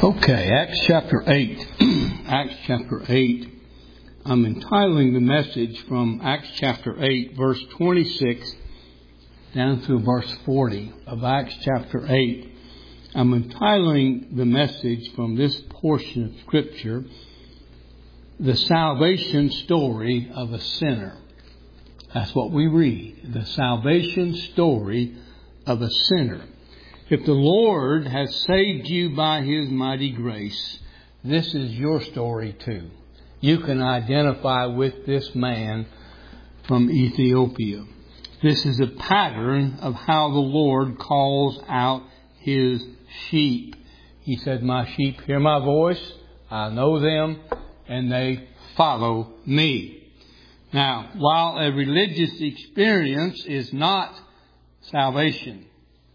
Okay, Acts chapter 8. Acts chapter 8. I'm entitling the message from Acts chapter 8, verse 26 down through verse 40 of Acts chapter 8. I'm entitling the message from this portion of Scripture, The Salvation Story of a Sinner. That's what we read, the salvation story of a sinner. If the Lord has saved you by His mighty grace, this is your story too. You can identify with this man from Ethiopia. This is a pattern of how the Lord calls out His sheep. He said, "My sheep hear my voice, I know them, and they follow me." Now, while a religious experience is not salvation,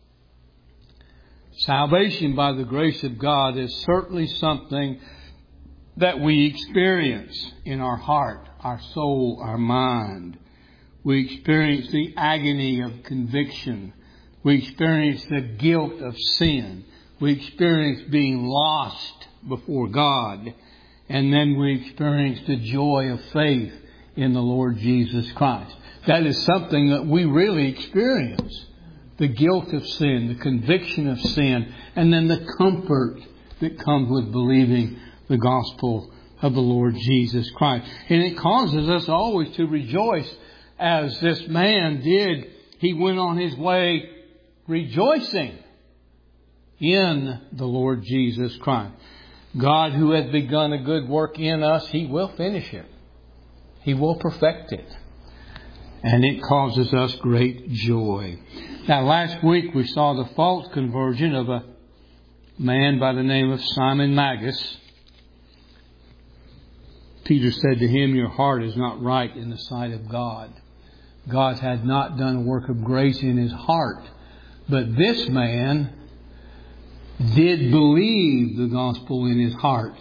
salvation by the grace of God is certainly something that we experience in our heart, our soul, our mind. We experience the agony of conviction. We experience the guilt of sin. We experience being lost before God. And then we experience the joy of faith in the Lord Jesus Christ. That is something that we really experience. The guilt of sin, the conviction of sin, and then the comfort that comes with believing the gospel of the Lord Jesus Christ. And it causes us always to rejoice as this man did. He went on his way rejoicing in the Lord Jesus Christ. God, who has begun a good work in us, He will finish it. He will perfect it. And it causes us great joy. Now, last week we saw the false conversion of a man by the name of Simon Magus. Peter said to him, "Your heart is not right in the sight of God." God had not done a work of grace in his heart. But this man did believe the gospel in his heart.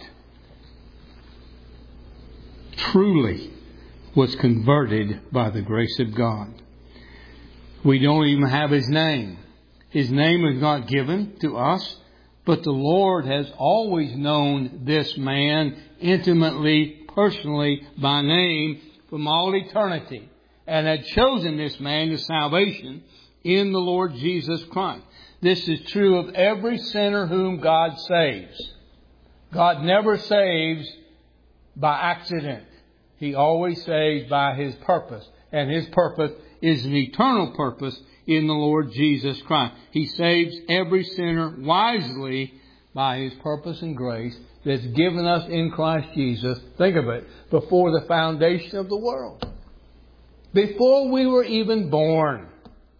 Truly was converted by the grace of God. We don't even have his name. His name is not given to us, but the Lord has always known this man intimately, personally, by name from all eternity, and had chosen this man to salvation in the Lord Jesus Christ. This is true of every sinner whom God saves. God never saves by accident. He always saves by His purpose. And His purpose is an eternal purpose in the Lord Jesus Christ. He saves every sinner wisely by His purpose and grace that's given us in Christ Jesus. Think of it. Before the foundation of the world. Before we were even born.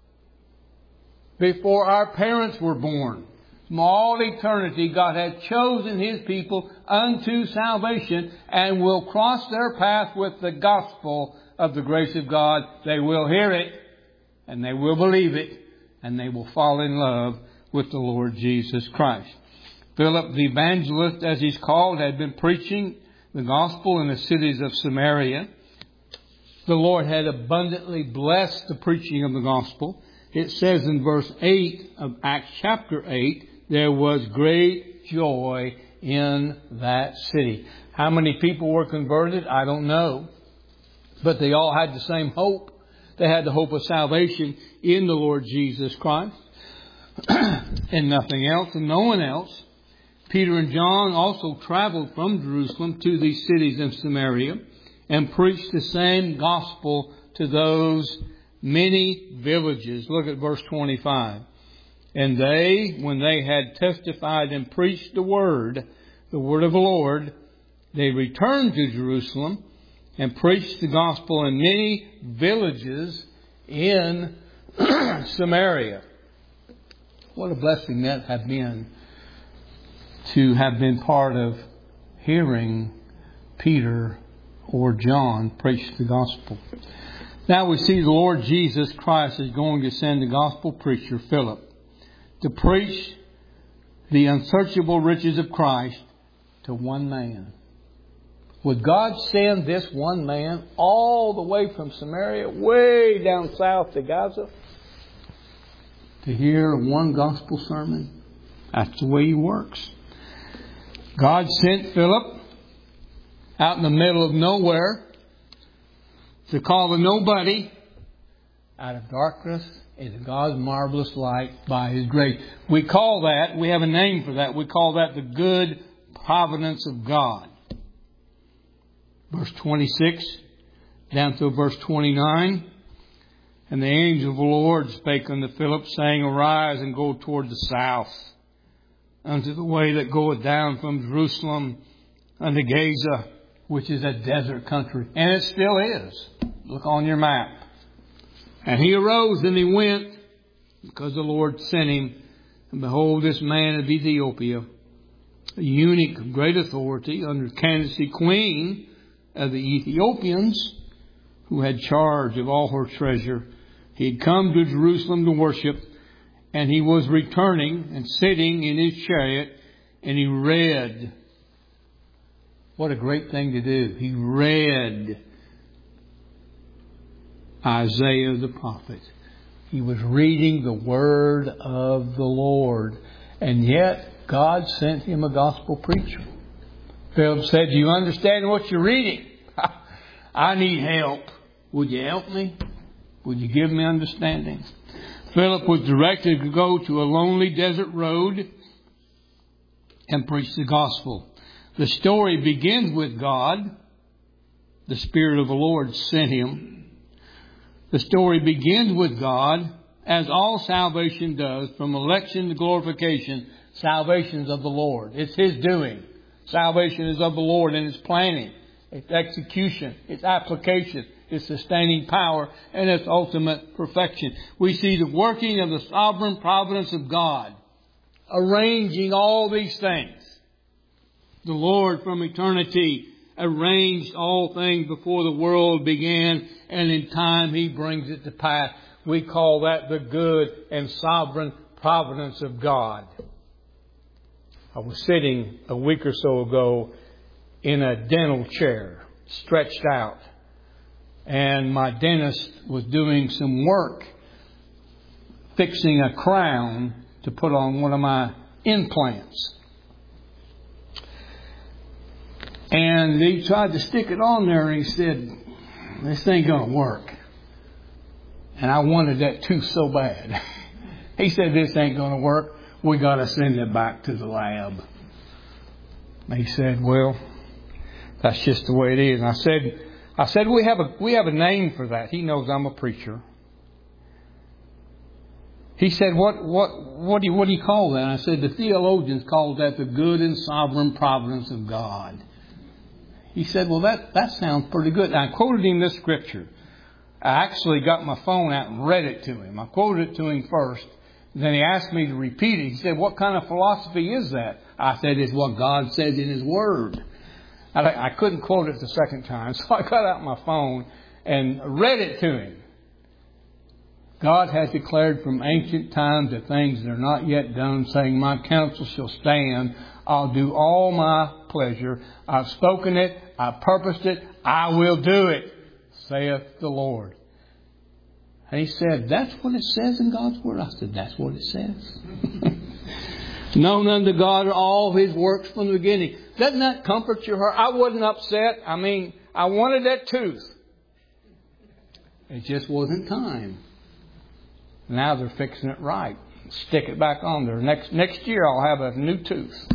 Before our parents were born. From all eternity, God had chosen His people unto salvation and will cross their path with the gospel of the grace of God. They will hear it and they will believe it and they will fall in love with the Lord Jesus Christ. Philip the evangelist, as he's called, had been preaching the gospel in the cities of Samaria. The Lord had abundantly blessed the preaching of the gospel. It says in verse 8 of Acts chapter 8, there was great joy in that city. How many people were converted? I don't know. But they all had the same hope. They had the hope of salvation in the Lord Jesus Christ. And nothing else and no one else. Peter and John also traveled from Jerusalem to these cities of Samaria and preached the same gospel to those many villages. Look at verse 25. And they, when they had testified and preached the word of the Lord, they returned to Jerusalem and preached the gospel in many villages in Samaria. What a blessing that had been to have been part of hearing Peter or John preach the gospel. Now we see the Lord Jesus Christ is going to send the gospel preacher, Philip, to preach the unsearchable riches of Christ to one man. Would God send this one man all the way from Samaria, way down south to Gaza, to hear one gospel sermon? That's the way He works. God sent Philip out in the middle of nowhere to call a nobody out of darkness into God's marvelous light by His grace. We call that, we have a name for that, we call that the good providence of God. Verse 26 down to verse 29. And the angel of the Lord spake unto Philip, saying, Arise and go toward the south, unto the way that goeth down from Jerusalem unto Gaza, which is a desert country. And it still is. Look on your map. And he arose and he went, because the Lord sent him. And behold, this man of Ethiopia, a eunuch of great authority, under Candace, queen of the Ethiopians, who had charge of all her treasure, he had come to Jerusalem to worship, and he was returning and sitting in his chariot, and he read. What a great thing to do. He read Isaiah the prophet. He was reading the word of the Lord. And yet, God sent him a gospel preacher. Philip said, Do you understand what you're reading? I need help. Would you help me? Would you give me understanding? Philip was directed to go to a lonely desert road and preach the gospel. The story begins with God. The Spirit of the Lord sent him. The story begins with God, as all salvation does, from election to glorification. Salvation is of the Lord. It's His doing. Salvation is of the Lord and its planning, its execution, its application, its sustaining power, and its ultimate perfection. We see the working of the sovereign providence of God, arranging all these things. The Lord from eternity arranged all things before the world began, and in time He brings it to pass. We call that the good and sovereign providence of God. I was sitting a week or so ago in a dental chair, stretched out. And my dentist was doing some work, fixing a crown to put on one of my implants. And he tried to stick it on there, and he said, This ain't going to work. And I wanted that tooth so bad. He said, This ain't going to work. We got to send it back to the lab. And he said, Well, that's just the way it is. And I said, we have a name for that. He knows I'm a preacher. He said, what do you call that? And I said, the theologians call that the good and sovereign providence of God. He said, well, that sounds pretty good. And I quoted him this scripture. I actually got my phone out and read it to him. I quoted it to him first. Then he asked me to repeat it. He said, what kind of philosophy is that? I said, it's what God says in His Word. I couldn't quote it the second time, so I got out my phone and read it to him. God has declared from ancient times the things that are not yet done, saying, My counsel shall stand. I'll do all my pleasure. I've spoken it. I've purposed it. I will do it, saith the Lord. And he said, that's what it says in God's Word. I said, that's what it says. Known unto God are all His works from the beginning. Doesn't that comfort your heart? I wasn't upset. I wanted that tooth. It just wasn't time. Now they're fixing it right. Stick it back on there. Next year I'll have a new tooth.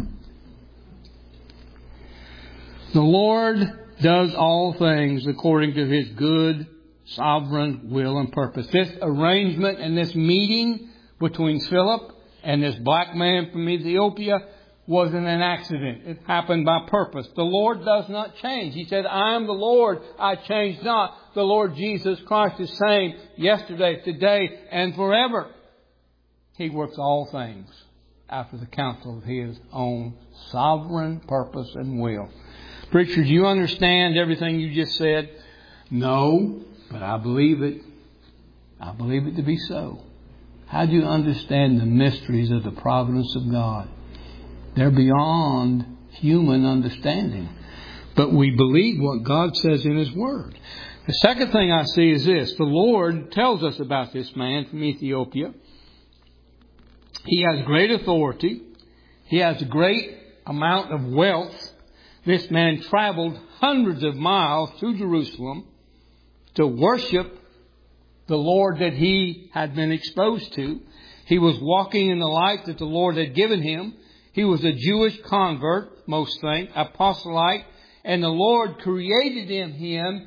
The Lord does all things according to His good, sovereign will and purpose. This arrangement and this meeting between Philip and this black man from Ethiopia wasn't an accident. It happened by purpose. The Lord does not change. He said, I am the Lord. I change not. The Lord Jesus Christ is same yesterday, today, and forever. He works all things after the counsel of His own sovereign purpose and will. Preacher, do you understand everything you just said? No, but I believe it. I believe it to be so. How do you understand the mysteries of the providence of God? They're beyond human understanding. But we believe what God says in His Word. The second thing I see is this. The Lord tells us about this man from Ethiopia. He has great authority. He has great amount of wealth, this man traveled hundreds of miles to Jerusalem to worship the Lord that he had been exposed to. He was walking in the light that the Lord had given him. He was a Jewish convert, most think, apostolite, and the Lord created in him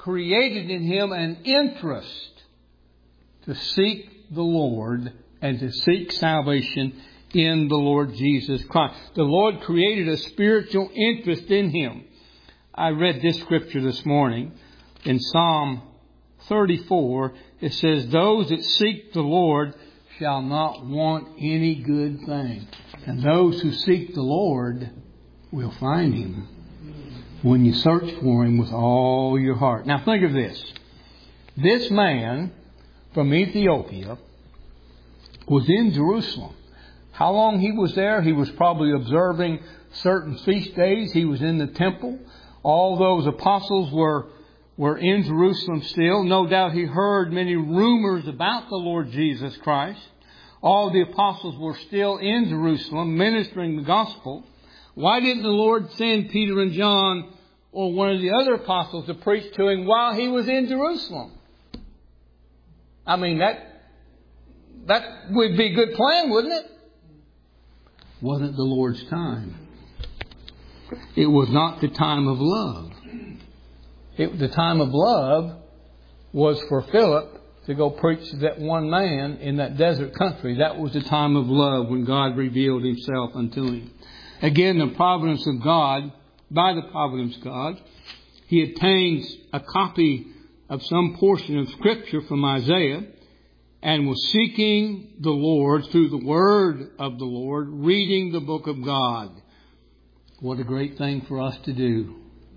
an interest to seek the Lord and to seek salvation in the Lord Jesus Christ. The Lord created a spiritual interest in him. I read this scripture this morning in Psalm 34. It says, "Those that seek the Lord shall not want any good thing." And those who seek the Lord will find Him when you search for Him with all your heart. Now think of this. This man from Ethiopia was in Jerusalem. How long he was there? He was probably observing certain feast days. He was in the temple. All those apostles were in Jerusalem still. No doubt he heard many rumors about the Lord Jesus Christ. All the apostles were still in Jerusalem ministering the gospel. Why didn't the Lord send Peter and John or one of the other apostles to preach to him while he was in Jerusalem? I mean, that would be a good plan, wouldn't it? Wasn't the Lord's time. It was not the time of love. The time of love was for Philip to go preach to that one man in that desert country. That was the time of love when God revealed Himself unto him. Again, the providence of God, by the providence of God, he obtains a copy of some portion of Scripture from Isaiah and was seeking the Lord through the Word of the Lord, reading the book of God. What a great thing for us to do.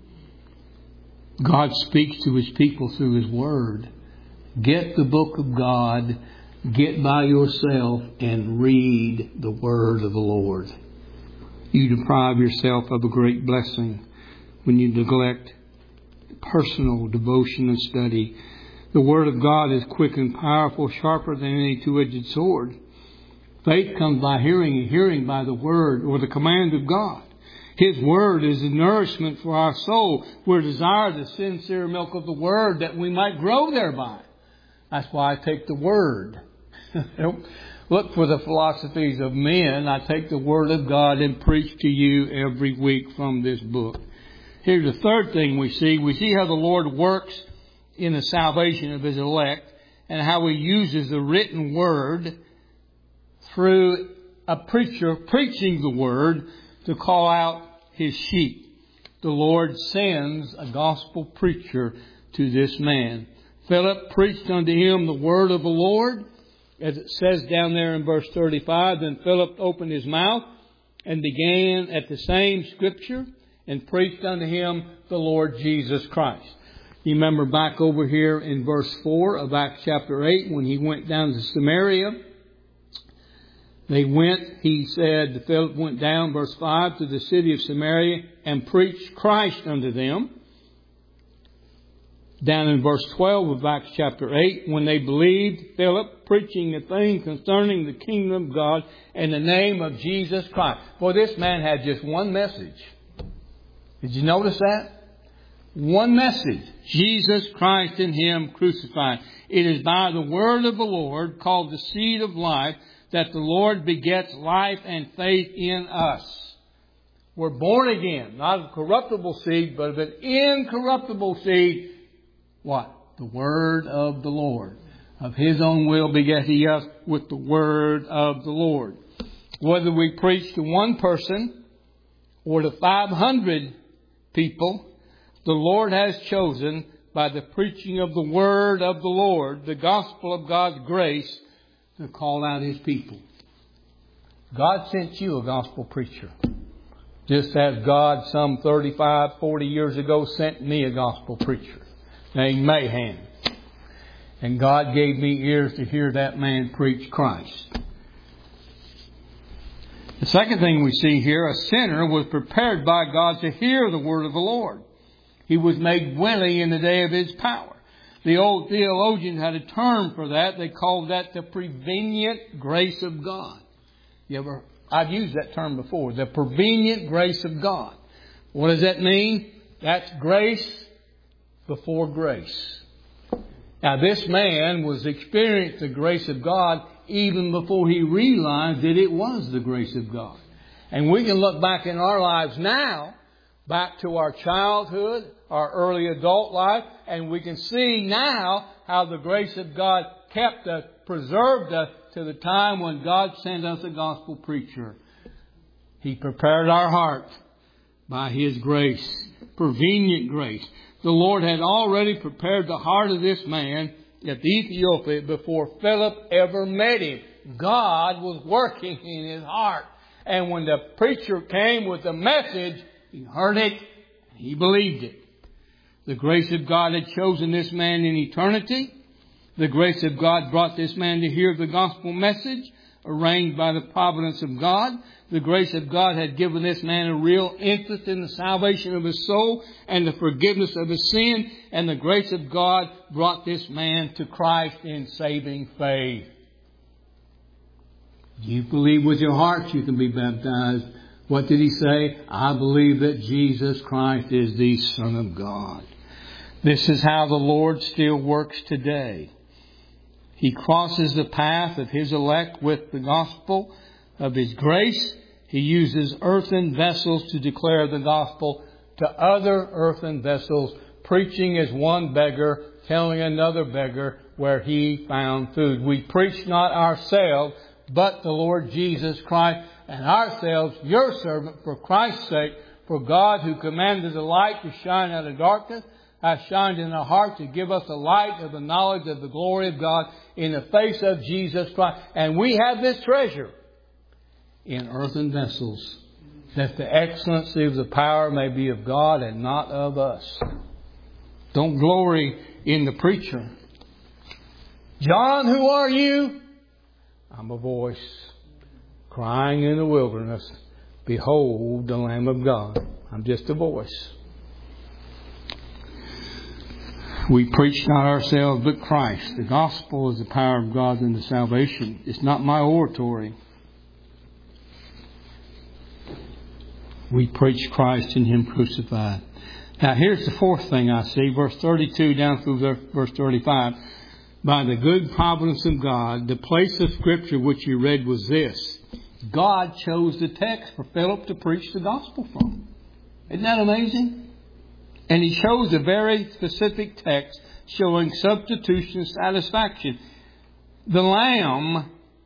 God speaks to His people through His Word. Get the book of God, get by yourself and read the Word of the Lord. You deprive yourself of a great blessing when you neglect personal devotion and study. The Word of God is quick and powerful, sharper than any two-edged sword. Faith comes by hearing, and hearing by the Word or the command of God. His Word is the nourishment for our soul. We desire the sincere milk of the Word that we might grow thereby. That's why I take the Word. Don't look for the philosophies of men. I take the Word of God and preach to you every week from this book. Here's the third thing we see. We see how the Lord works in the salvation of His elect and how He uses the written Word through a preacher preaching the Word to call out His sheep. The Lord sends a gospel preacher to this man. Philip preached unto him the word of the Lord. As it says down there in verse 35, then Philip opened his mouth and began at the same scripture and preached unto him the Lord Jesus Christ. You remember back over here in verse 4 of Acts chapter 8 when he went down to Samaria. Philip went down, verse 5, to the city of Samaria and preached Christ unto them. Down in verse 12 of Acts chapter 8, when they believed, Philip preaching the thing concerning the kingdom of God in the name of Jesus Christ. Boy, this man had just one message. Did you notice that? One message. Jesus Christ and Him crucified. It is by the word of the Lord, called the seed of life, that the Lord begets life and faith in us. We're born again, not of corruptible seed, but of an incorruptible seed. What? The word of the Lord. Of His own will beget He us with the word of the Lord. Whether we preach to one person or to 500 people, the Lord has chosen by the preaching of the word of the Lord, the gospel of God's grace, to call out His people. God sent you a gospel preacher. Just as God some 35, 40 years ago sent me a gospel preacher named Mahan. And God gave me ears to hear that man preach Christ. The second thing we see here, a sinner was prepared by God to hear the word of the Lord. He was made willing in the day of His power. The old theologians had a term for that. They called that the prevenient grace of God. You ever I've used that term before. The prevenient grace of God. What does that mean? That's grace before grace. Now this man was experiencing the grace of God even before he realized that it was the grace of God. And we can look back in our lives now, back to our childhood, our early adult life, and we can see now how the grace of God kept us, preserved us to the time when God sent us a gospel preacher. He prepared our hearts by His grace, prevenient grace. The Lord had already prepared the heart of this man at the Ethiopia before Philip ever met him. God was working in his heart. And when the preacher came with the message, he heard it and he believed it. The grace of God had chosen this man in eternity. The grace of God brought this man to hear the gospel message, arranged by the providence of God. The grace of God had given this man a real interest in the salvation of his soul and the forgiveness of his sin. And the grace of God brought this man to Christ in saving faith. You believe with your heart you can be baptized. What did he say? I believe that Jesus Christ is the Son of God. This is how the Lord still works today. He crosses the path of His elect with the gospel of His grace. He uses earthen vessels to declare the gospel to other earthen vessels, preaching as one beggar, telling another beggar where he found food. We preach not ourselves, but the Lord Jesus Christ, and ourselves your servant for Christ's sake. For God, who commanded the light to shine out of darkness, hath shined in our hearts to give us the light of the knowledge of the glory of God in the face of Jesus Christ. And we have this treasure in earthen vessels, that the excellency of the power may be of God and not of us. Don't glory in the preacher. John, who are you? I'm a voice crying in the wilderness, behold the Lamb of God. I'm just a voice. We preach not ourselves, but Christ. The gospel is the power of God unto salvation. It's not my oratory. We preach Christ and Him crucified. Now here's the fourth thing I see. Verse 32 down through verse 35. By the good providence of God, the place of Scripture which you read was this. God chose the text for Philip to preach the gospel from. Isn't that amazing? And He chose a very specific text showing substitution satisfaction. The Lamb,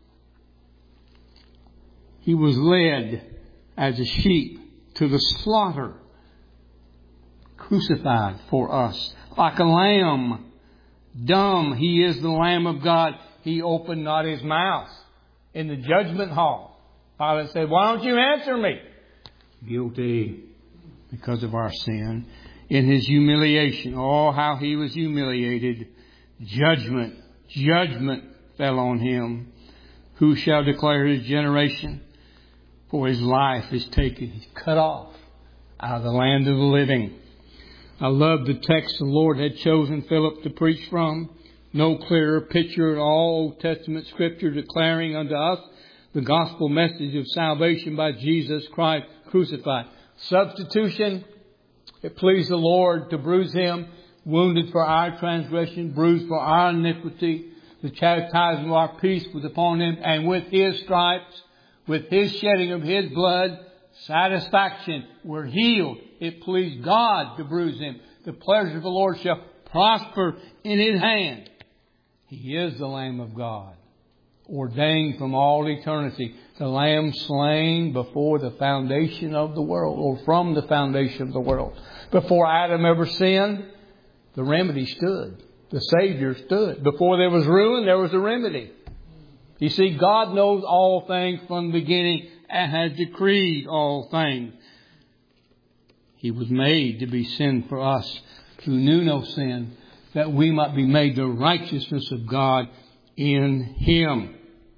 He was led as a sheep to the slaughter, crucified for us. Like a lamb, dumb, He is the Lamb of God. He opened not His mouth in the judgment hall. Pilate said, why don't you answer me? Guilty because of our sin. In His humiliation, oh, how He was humiliated. Judgment fell on Him. Who shall declare His generation? For His life is taken. He's cut off out of the land of the living. I love the text the Lord had chosen Philip to preach from. No clearer picture in all Old Testament Scripture declaring unto us the gospel message of salvation by Jesus Christ crucified. Substitution. It pleased the Lord to bruise Him, wounded for our transgression, bruised for our iniquity. The chastisement of our peace was upon Him, and with His stripes, with His shedding of His blood, satisfaction, we're healed. It pleased God to bruise Him. The pleasure of the Lord shall prosper in His hand. He is the Lamb of God, ordained from all eternity. The Lamb slain before the foundation of the world, or from the foundation of the world. Before Adam ever sinned, the remedy stood. The Savior stood. Before there was ruin, there was a remedy. You see, God knows all things from the beginning and has decreed all things. He was made to be sin for us who knew no sin, that we might be made the righteousness of God in Him.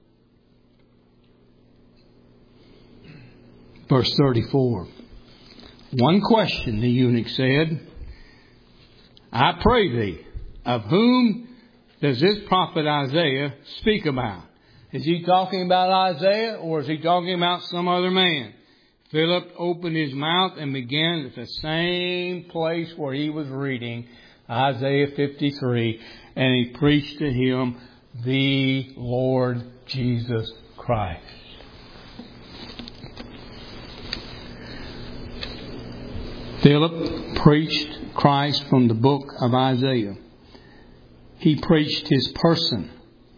Verse 34. One question, the eunuch said, I pray thee, of whom does this prophet Isaiah speak about? Is he talking about Isaiah or is he talking about some other man? Philip opened his mouth and began at the same place where he was reading Isaiah 53, and he preached to him the Lord Jesus Christ. Philip preached Christ from the book of Isaiah. He preached His person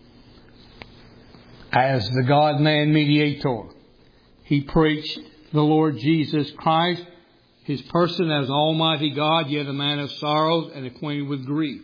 as the God-man mediator. He preached the Lord Jesus Christ, His person as Almighty God, yet a man of sorrows and acquainted with grief.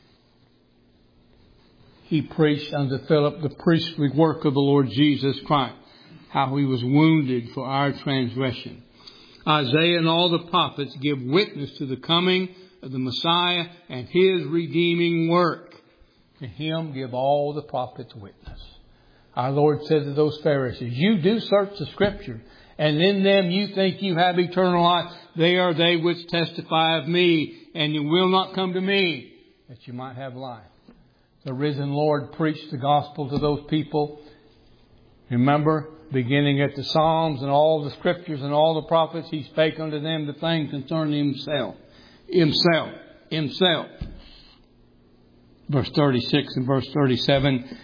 He preached unto Philip the priestly work of the Lord Jesus Christ, how He was wounded for our transgression. Isaiah and all the prophets give witness to the coming of the Messiah and His redeeming work. To Him give all the prophets witness. Our Lord said to those Pharisees, you do search the Scripture, and in them you think you have eternal life. They are they which testify of me, and you will not come to me, that you might have life. The risen Lord preached the gospel to those people. Remember, beginning at the Psalms and all the Scriptures and all the prophets, He spake unto them the things concerning Himself. Himself. Verse 36 and verse 37,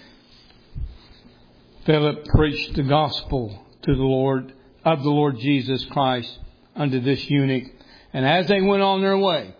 Philip preached the gospel to the Lord, of the Lord Jesus Christ, unto this eunuch. And as they went on their way,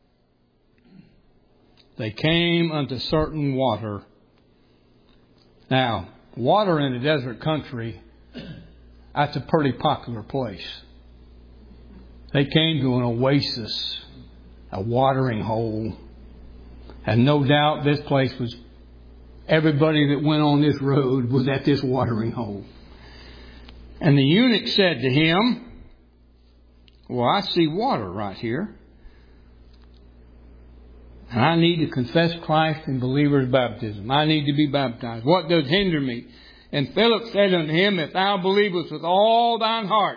they came unto certain water. Now, water in a desert country, that's a pretty popular place. They came to an oasis, a watering hole. And no doubt this place was, everybody that went on this road was at this watering hole. And the eunuch said to him, well, I see water right here. And I need to confess Christ in believer's baptism. I need to be baptized. What does hinder me? And Philip said unto him, if thou believest with all thine heart,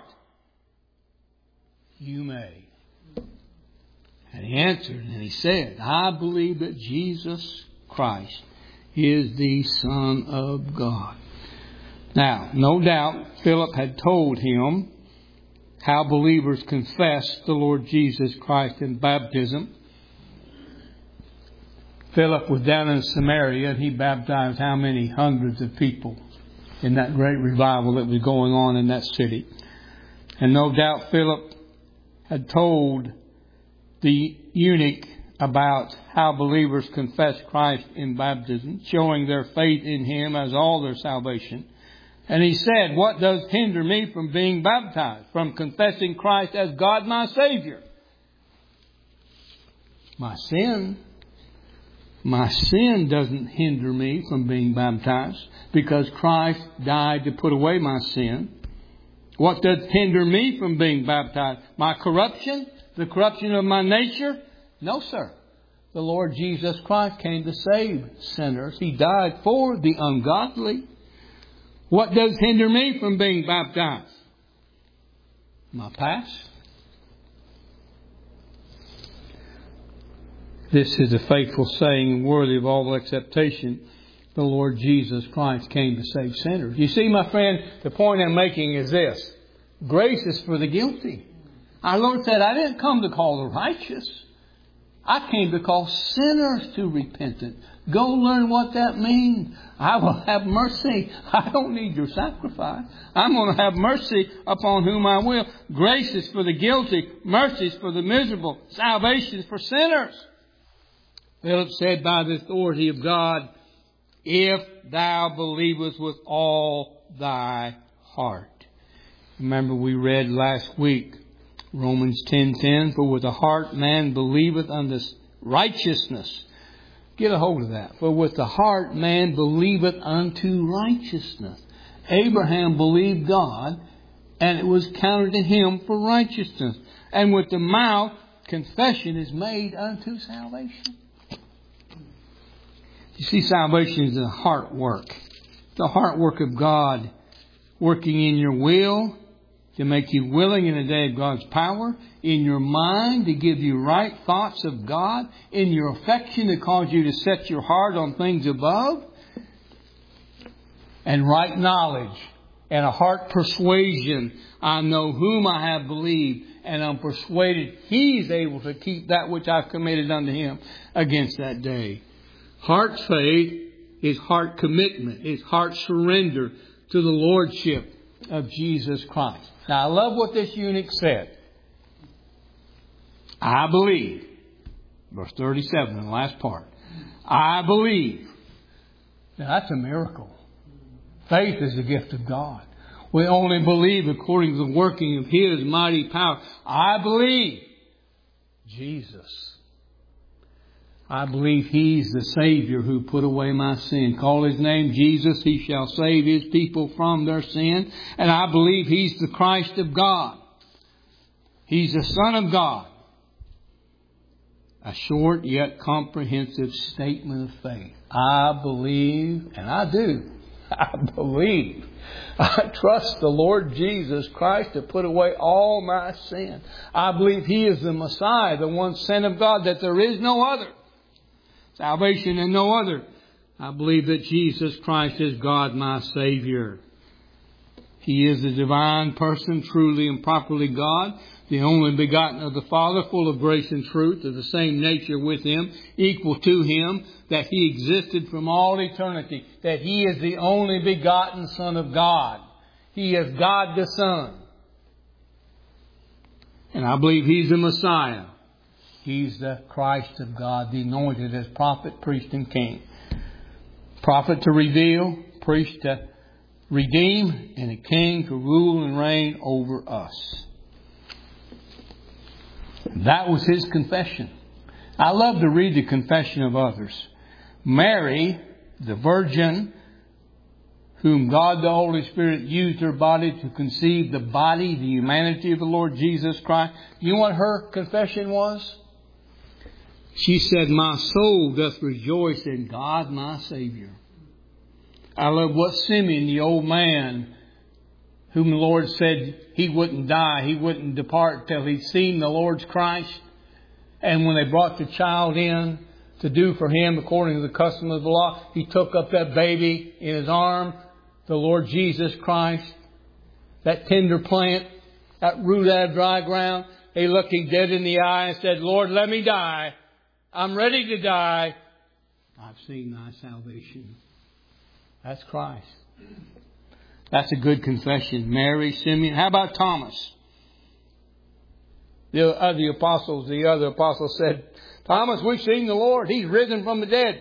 you may. And he answered and he said, I believe that Jesus Christ is the Son of God. Now, no doubt Philip had told him how believers confess the Lord Jesus Christ in baptism. Philip was down in Samaria and he baptized how many hundreds of people in that great revival that was going on in that city. And no doubt Philip had told the eunuch about how believers confess Christ in baptism, showing their faith in Him as all their salvation. And he said, what does hinder me from being baptized, from confessing Christ as God my Savior? My sin doesn't hinder me from being baptized because Christ died to put away my sin. What does hinder me from being baptized? My corruption? The corruption of my nature? No, sir. The Lord Jesus Christ came to save sinners. He died for the ungodly. What does hinder me from being baptized? My past. This is a faithful saying, worthy of all acceptation. The Lord Jesus Christ came to save sinners. You see, my friend, the point I'm making is this. Grace is for the guilty. Our Lord said, I didn't come to call the righteous. I came to call sinners to repentance. Go learn what that means. I will have mercy. I don't need your sacrifice. I'm going to have mercy upon whom I will. Grace is for the guilty. Mercy is for the miserable. Salvation is for sinners. Philip said, by the authority of God, if thou believest with all thy heart. Remember we read last week, Romans 10:10, for with the heart man believeth unto righteousness. Get a hold of that. For with the heart man believeth unto righteousness. Abraham believed God, and it was counted to him for righteousness. And with the mouth, confession is made unto salvation. You see, salvation is a heart work. The heart work of God working in your will to make you willing in the day of God's power, in your mind to give you right thoughts of God, in your affection to cause you to set your heart on things above. and right knowledge and a heart persuasion, I know whom I have believed, and I'm persuaded He's able to keep that which I've committed unto Him against that day. Heart faith is heart commitment, is heart surrender to the Lordship of Jesus Christ. Now, I love what this eunuch said. I believe. Verse 37, the last part. I believe. Now, that's a miracle. Faith is a gift of God. We only believe according to the working of His mighty power. I believe Jesus. I believe He's the Savior who put away my sin. Call His name Jesus. He shall save His people from their sin. And I believe He's the Christ of God. He's the Son of God. A short yet comprehensive statement of faith. I believe, and I do. I believe. I trust the Lord Jesus Christ to put away all my sin. I believe He is the Messiah, the one sent of God, that there is no other. Salvation and no other. I believe that Jesus Christ is God, my Savior. He is the divine person, truly and properly God, the only begotten of the Father, full of grace and truth, of the same nature with Him, equal to Him, that He existed from all eternity, that He is the only begotten Son of God. He is God the Son. And I believe He's the Messiah. He's the Christ of God, the anointed as prophet, priest, and king. Prophet to reveal, priest to redeem, and a king to rule and reign over us. That was his confession. I love to read the confession of others. Mary, the virgin, whom God the Holy Spirit used her body to conceive the body, the humanity of the Lord Jesus Christ. You know what her confession was? She said, my soul doth rejoice in God my Savior. I love what Simeon, the old man, whom the Lord said he wouldn't die, he wouldn't depart till he'd seen the Lord's Christ. And when they brought the child in to do for him according to the custom of the law, he took up that baby in his arm, the Lord Jesus Christ, that tender plant, that root out of dry ground. He looked him dead in the eye and said, Lord, let me die. I'm ready to die. I've seen thy salvation. That's Christ. That's a good confession. Mary, Simeon. How about Thomas? The other apostles said, Thomas, we've seen the Lord. He's risen from the dead.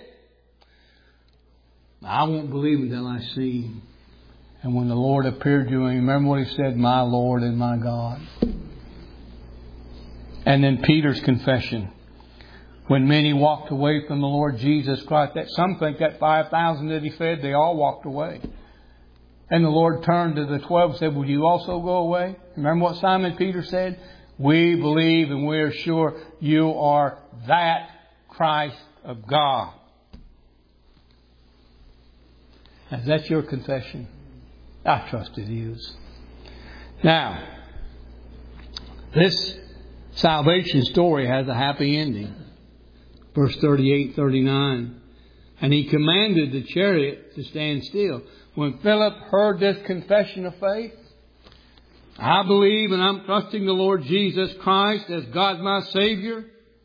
I won't believe until I see Him. And when the Lord appeared to him, remember what he said? My Lord and my God. And then Peter's confession. When many walked away from the Lord Jesus Christ, that some think that 5,000 that He fed, they all walked away. And the Lord turned to the 12 and said, will you also go away? Remember what Simon Peter said? We believe and we are sure you are that Christ of God. Is that your confession? I trust it is. Now, this salvation story has a happy ending. Verse 38, 39. And He commanded the chariot to stand still. When Philip heard this confession of faith, I believe and I'm trusting the Lord Jesus Christ as God my Savior.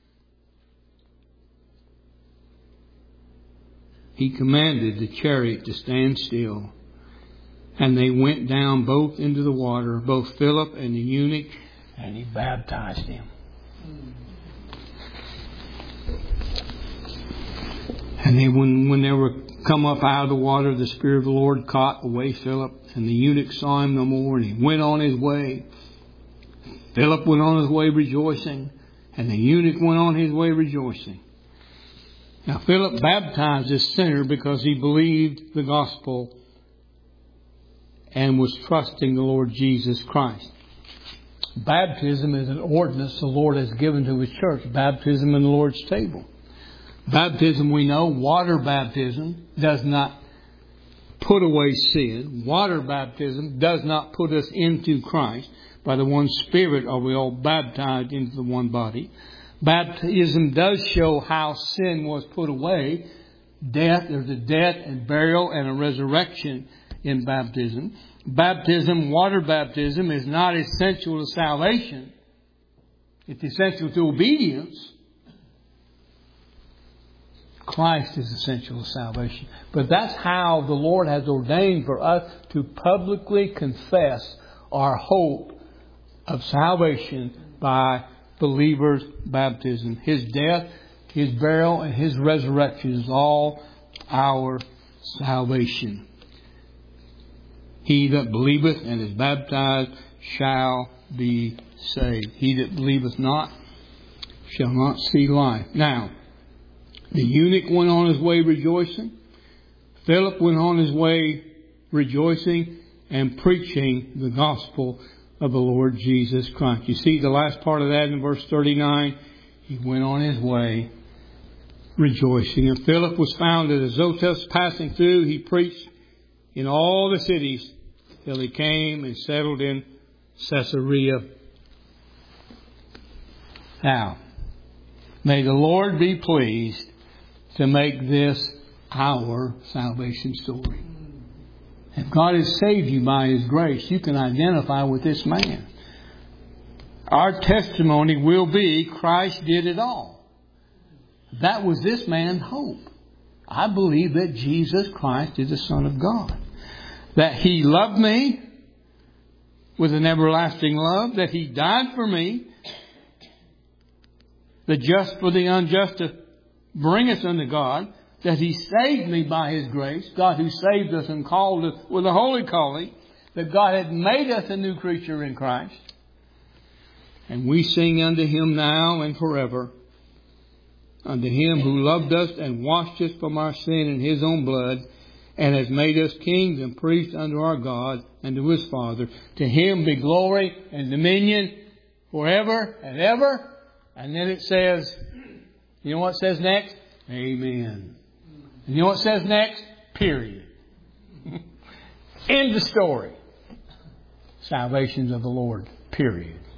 He commanded the chariot to stand still. And they went down both into the water, both Philip and the eunuch, and He baptized him. And they, when they were come up out of the water, the Spirit of the Lord caught away Philip, and the eunuch saw him no more, and he went on his way. Philip went on his way rejoicing, and the eunuch went on his way rejoicing. Now Philip baptized this sinner because he believed the gospel and was trusting the Lord Jesus Christ. Baptism is an ordinance the Lord has given to His church. Baptism in the Lord's table. Baptism, we know, water baptism does not put away sin. Water baptism does not put us into Christ. By the one Spirit are we all baptized into the one body. Baptism does show how sin was put away. Death, there's a death and burial and a resurrection. in baptism. Baptism, water baptism, is not essential to salvation. It's essential to obedience. Christ is essential to salvation. But that's how the Lord has ordained for us to publicly confess our hope of salvation by believers' baptism. His death, His burial, and His resurrection is all our salvation. He that believeth and is baptized shall be saved. He that believeth not shall not see life. Now, the eunuch went on his way rejoicing. Philip went on his way rejoicing and preaching the gospel of the Lord Jesus Christ. You see the last part of that in verse 39. He went on his way rejoicing. And Philip was found at Azotus passing through. He preached in all the cities till he came and settled in Caesarea. Now, may the Lord be pleased to make this our salvation story. If God has saved you by His grace, you can identify with this man. Our testimony will be Christ did it all. That was this man's hope. I believe that Jesus Christ is the Son of God. That He loved me with an everlasting love. That He died for me. The just for the unjust to bring us unto God. That He saved me by His grace. God who saved us and called us with a holy calling. That God had made us a new creature in Christ. And we sing unto Him now and forever. Unto Him who loved us and washed us from our sin in His own blood. And has made us kings and priests unto our God and to His Father. To Him be glory and dominion forever and ever. And then it says, you know what it says next? Amen. And you know what it says next? Period. End of story. Salvation's of the Lord. Period.